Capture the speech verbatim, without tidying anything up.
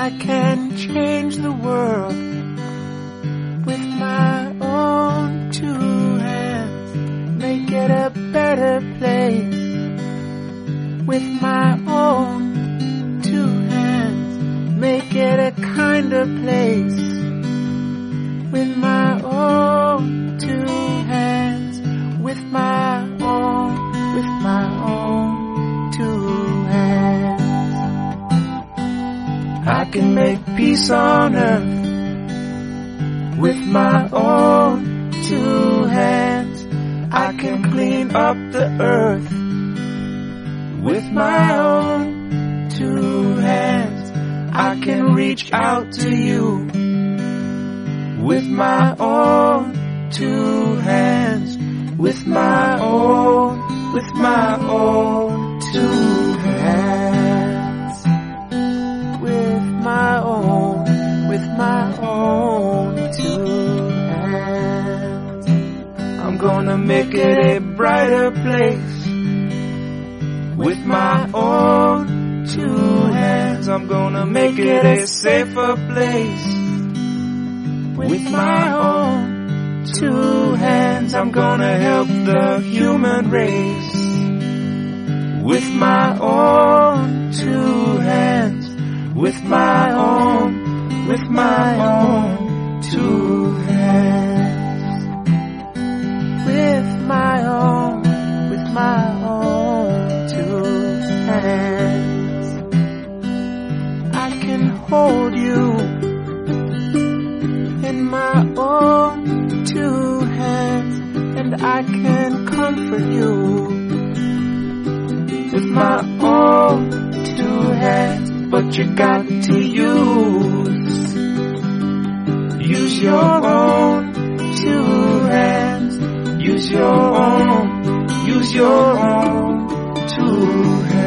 I can change the world with my own two hands, make it a better place with my own two hands, make it a kinder place with my own two hands, with my own, with my own two hands. I can make peace on earth with my own two hands. I can clean up the earth with my own two hands. I can reach out to you with my own two hands, with my own, with my own two hands, with my own, with my own two hands. I'm gonna make it a brighter place with my own two hands. I'm gonna make it a safer place with my own two hands. I'm gonna help the human race with my own two hands, with my own, with my own two hands, with my own, with my own two hands. I can hold you in my own two hands, and I can comfort you with my own two hands. But you got to use, use your own two hands, use your own, use your own two hands.